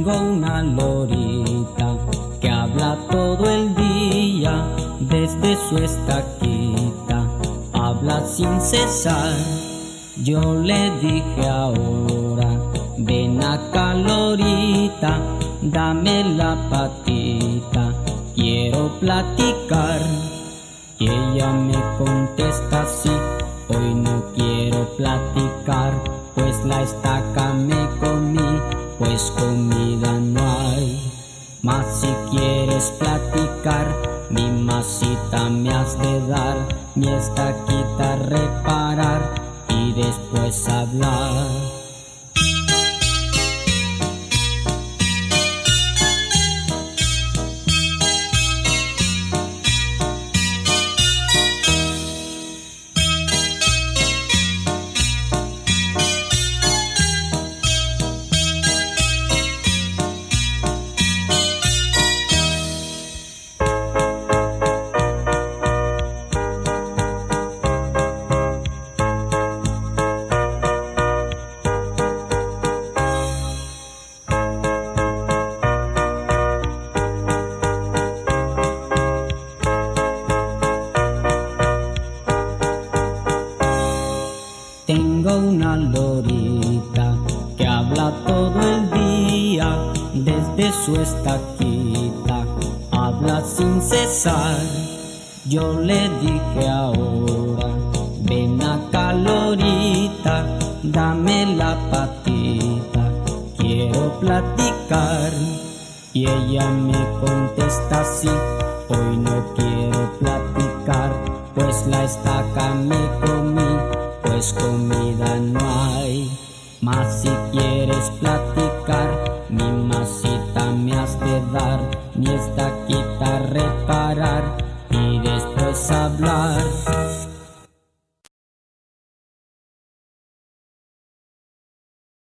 Tengo una lorita que habla todo el día desde su estaquita, habla sin cesar. Yo le dije ahora, ven acá lorita, dame la patita, quiero platicar. Y ella me contesta así, hoy no quiero platicar, pues la estaca me comí, pues comida no hay. Mas si quieres platicar, mi masita me has de dar, mi estaquita reparar y después hablar. Tengo una lorita que habla todo el día desde su estaquita, habla sin cesar. Yo le dije ahora, ven acá lorita, dame la patita, quiero platicar. Y ella me contesta así, hoy no quiero platicar, pues la estaca me comí, pues comida no hay. Mas si quieres platicar, mi masita me has de dar, mi estaquita reparar y después hablar.